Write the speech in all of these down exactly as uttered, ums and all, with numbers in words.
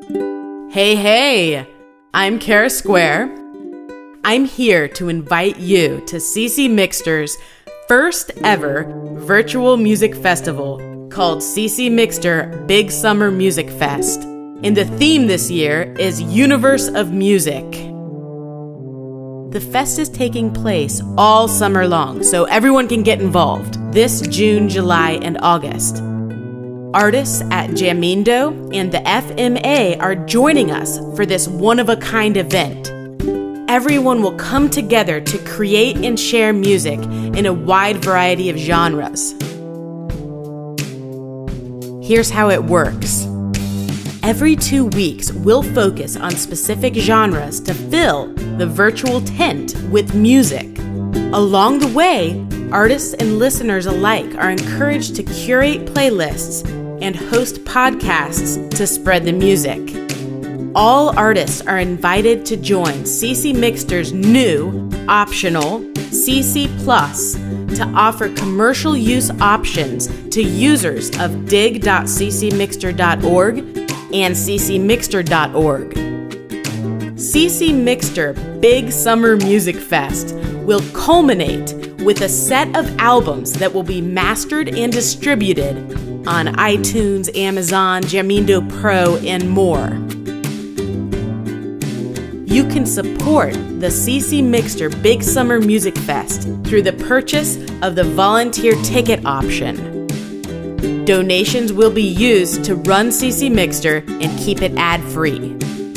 Hey, hey! I'm Kara Square. I'm here to invite you to CC Mixter's first ever virtual music festival called CC Mixter Big Summer Music Fest. And the theme this year is Universe of Music. The fest is taking place all summer long, so everyone can get involved this June, July, and August. Artists at Jamindo and the F M A are joining us for this one-of-a-kind event. Everyone will come together to create and share music in a wide variety of genres. Here's how it works. Every two weeks, we'll focus on specific genres to fill the virtual tent with music. Along the way, artists and listeners alike are encouraged to curate playlists and host podcasts to spread the music. All artists are invited to join CC Mixter's new, optional C C Plus to offer commercial use options to users of dig dot c c mixter dot org and c c mixter dot org. C C Mixter Big Summer Music Fest will culminate with a set of albums that will be mastered and distributed on iTunes, Amazon, Jamindo Pro, and more. You can support the C C Mixter Big Summer Music Fest through the purchase of the volunteer ticket option. Donations will be used to run C C Mixter and keep it ad-free.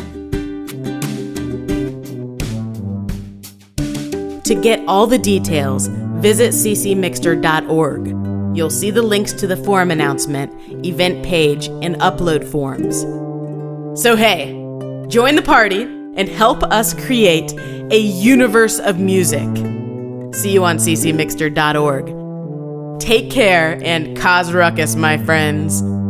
To get all the details, visit c c mixter dot org. You'll see the links to the forum announcement, event page, and upload forms. So hey, join the party and help us create a universe of music. See you on c c mixter dot org. Take care and cause ruckus, my friends.